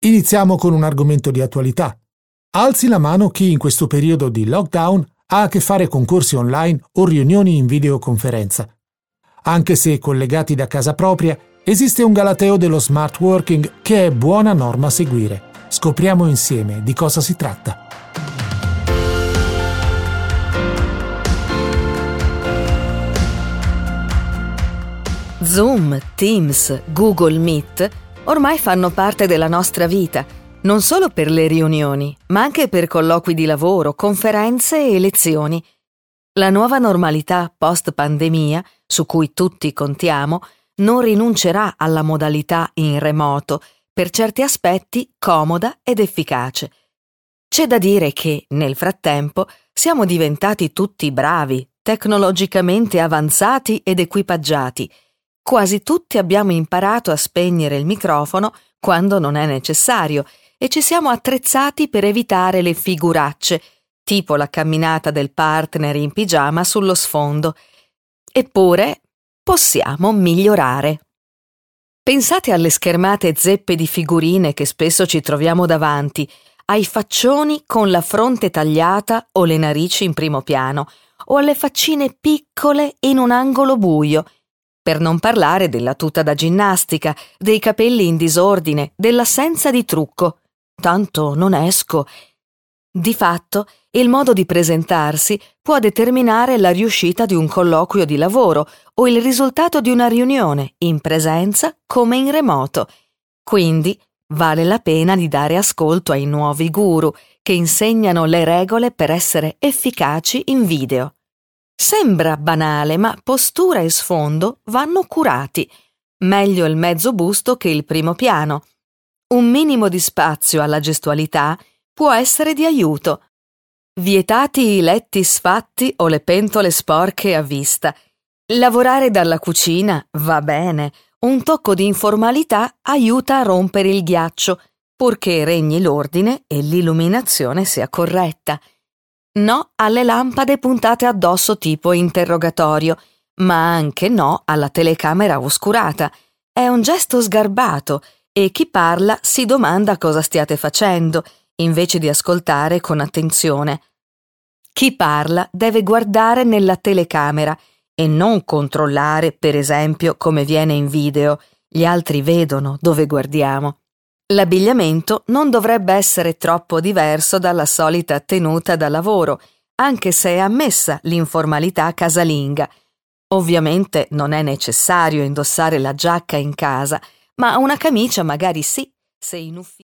Iniziamo con un argomento di attualità. Alzi la mano chi in questo periodo di lockdown ha a che fare con corsi online o riunioni in videoconferenza. Anche se collegati da casa propria, esiste un galateo dello smart working che è buona norma a seguire. Scopriamo insieme di cosa si tratta. Zoom, Teams, Google Meet ormai fanno parte della nostra vita, non solo per le riunioni, ma anche per colloqui di lavoro, conferenze e lezioni. La nuova normalità post-pandemia, su cui tutti contiamo, non rinuncerà alla modalità in remoto, per certi aspetti comoda ed efficace. C'è da dire che, nel frattempo, siamo diventati tutti bravi, tecnologicamente avanzati ed equipaggiati. Quasi tutti abbiamo imparato a spegnere il microfono quando non è necessario e ci siamo attrezzati per evitare le figuracce, tipo la camminata del partner in pigiama sullo sfondo. Eppure possiamo migliorare. Pensate alle schermate zeppe di figurine che spesso ci troviamo davanti, ai faccioni con la fronte tagliata o le narici in primo piano, o alle faccine piccole in un angolo buio, per non parlare della tuta da ginnastica, dei capelli in disordine, dell'assenza di trucco. Tanto non esco. Di fatto, il modo di presentarsi può determinare la riuscita di un colloquio di lavoro o il risultato di una riunione, in presenza come in remoto. Quindi, vale la pena di dare ascolto ai nuovi guru che insegnano le regole per essere efficaci in video. Sembra banale, ma postura e sfondo vanno curati. Meglio il mezzo busto che il primo piano. Un minimo di spazio alla gestualità può essere di aiuto. Vietati i letti sfatti o le pentole sporche a vista. Lavorare dalla cucina va bene. Un tocco di informalità aiuta a rompere il ghiaccio, purché regni l'ordine e l'illuminazione sia corretta. No alle lampade puntate addosso tipo interrogatorio, ma anche no alla telecamera oscurata. È un gesto sgarbato e chi parla si domanda cosa stiate facendo, invece di ascoltare con attenzione. Chi parla deve guardare nella telecamera e non controllare, per esempio, come viene in video. Gli altri vedono dove guardiamo. L'abbigliamento non dovrebbe essere troppo diverso dalla solita tenuta da lavoro, anche se è ammessa l'informalità casalinga. Ovviamente non è necessario indossare la giacca in casa, ma una camicia magari sì, se in ufficio.